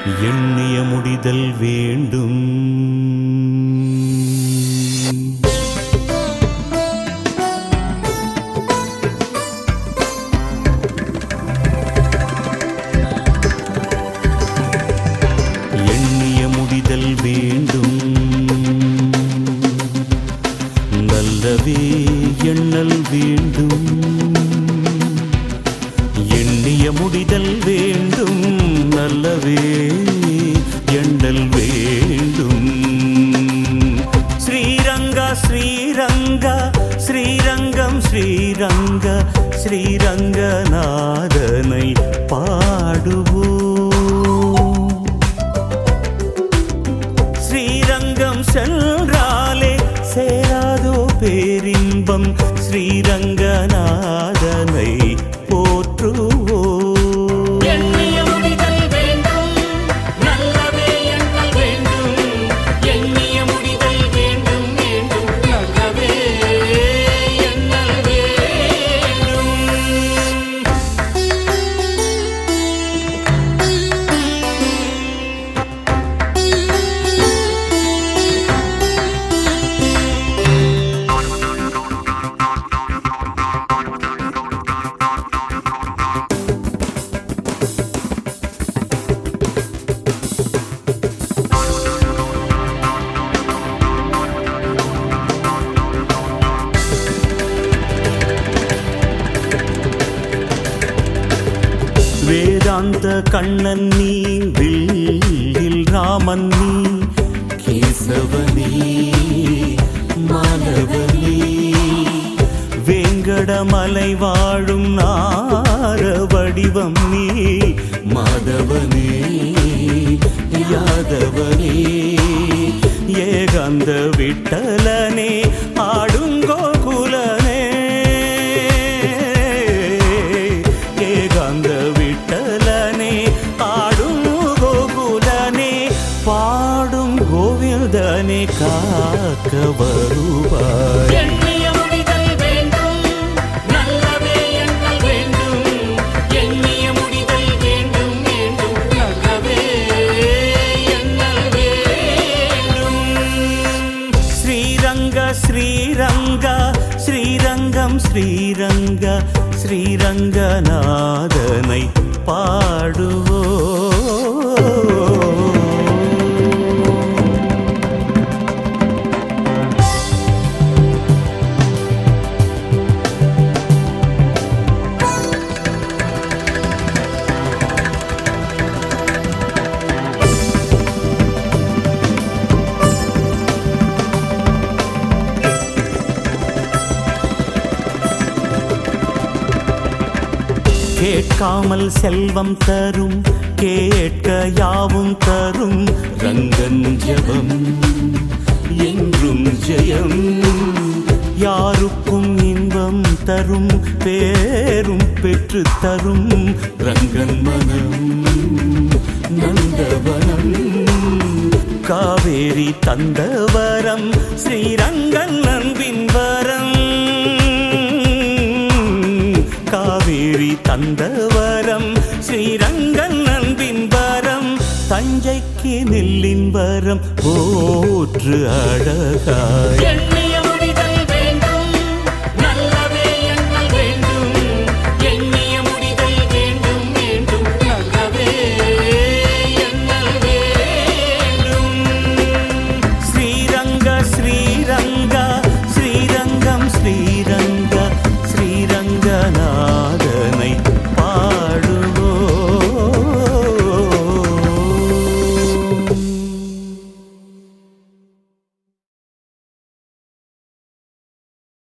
எண்ணிய முடிதல் வேண்டும். எண்ணிய முடிதல் வேண்டும். நல்லவே எண்ணல் வேண்டும். எண்ணிய முடிதல் வேண்டும். நல்லவே எண்ணல் வேண்டும். ஸ்ரீரங்கா ஸ்ரீரங்கா ஸ்ரீரங்கம் ஸ்ரீரங்க ஸ்ரீரங்கநாதனை பாடுவோம். ஸ்ரீரங்கம் சென்றாலே சேராதோ பேரின்பம். ஸ்ரீரங்கநாதனை போற்றுவோம். வேதாந்த கண்ணன் நீ, வில்லில் ராமன் நீ, கேசவனே மாலவனே, வேங்கடமலை வாழும் நார வடிவம் நீ, மாதவனே யாதவனே, ஏகாந்த விட்டலனே ஆடும் கோகுலனே, ஏகாந்த விட்டலனே ஆடும் கோகுலனே, பாடும் கோவிந்தனே காக்க வருவாய். ஸ்ரீரங்கா ஸ்ரீரங்கம் ஸ்ரீரங்க ஸ்ரீரங்கநாதனை பாடுவோம். கேட்காமல் செல்வம் தரும், கேட்க யாவும் தரும், ரங்கன் ஜெபம் என்றும் ஜெயம், யாருக்கும் இன்பம் தரும், பேரும் பெற்று தரும், ரங்கன் மனம் நந்தவனம், காவேரி தந்தவரம், ஸ்ரீரங்கன் அன்பின் வரம், காவேரி தந்தவரம், ஸ்ரீரங்கன் அன்பின் வரம், தஞ்சைக்கு நெல்லின் வரம் போற்று அழகாய்.